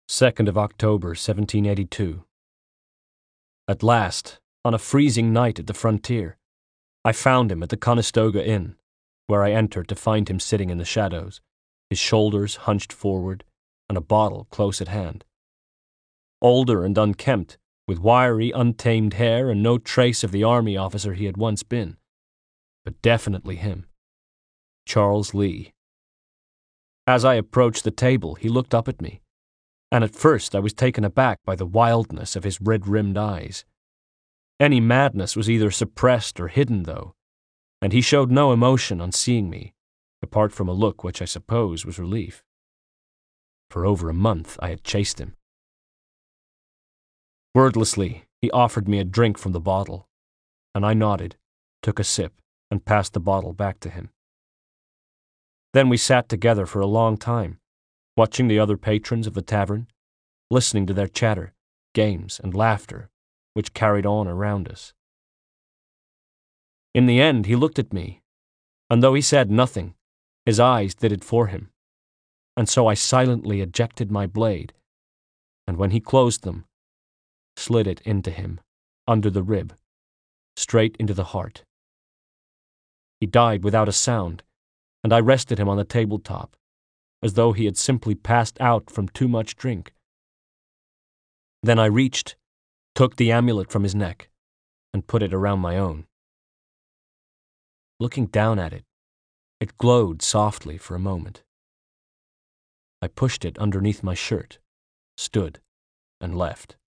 2nd of October, 1782. At last, on a freezing night at the frontier, I found him at the Conestoga Inn, where I entered to find him sitting in the shadows, his shoulders hunched forward, and a bottle close at hand. Older and unkempt, with wiry, untamed hair and no trace of the army officer he had once been, but definitely him. Charles Lee. As I approached the table, he looked up at me, and at first I was taken aback by the wildness of his red-rimmed eyes. Any madness was either suppressed or hidden, though, and he showed no emotion on seeing me, apart from a look which I suppose was relief. For over a month I had chased him. Wordlessly, he offered me a drink from the bottle, and I nodded, took a sip, and passed the bottle back to him. Then we sat together for a long time, watching the other patrons of the tavern, listening to their chatter, games, and laughter, which carried on around us. In the end, he looked at me, and though he said nothing, his eyes did it for him, and so I silently ejected my blade, and when he closed them, slid it into him, under the rib, straight into the heart. He died without a sound, and I rested him on the tabletop, as though he had simply passed out from too much drink. Then I reached, took the amulet from his neck, and put it around my own. Looking down at it, it glowed softly for a moment. I pushed it underneath my shirt, stood, and left.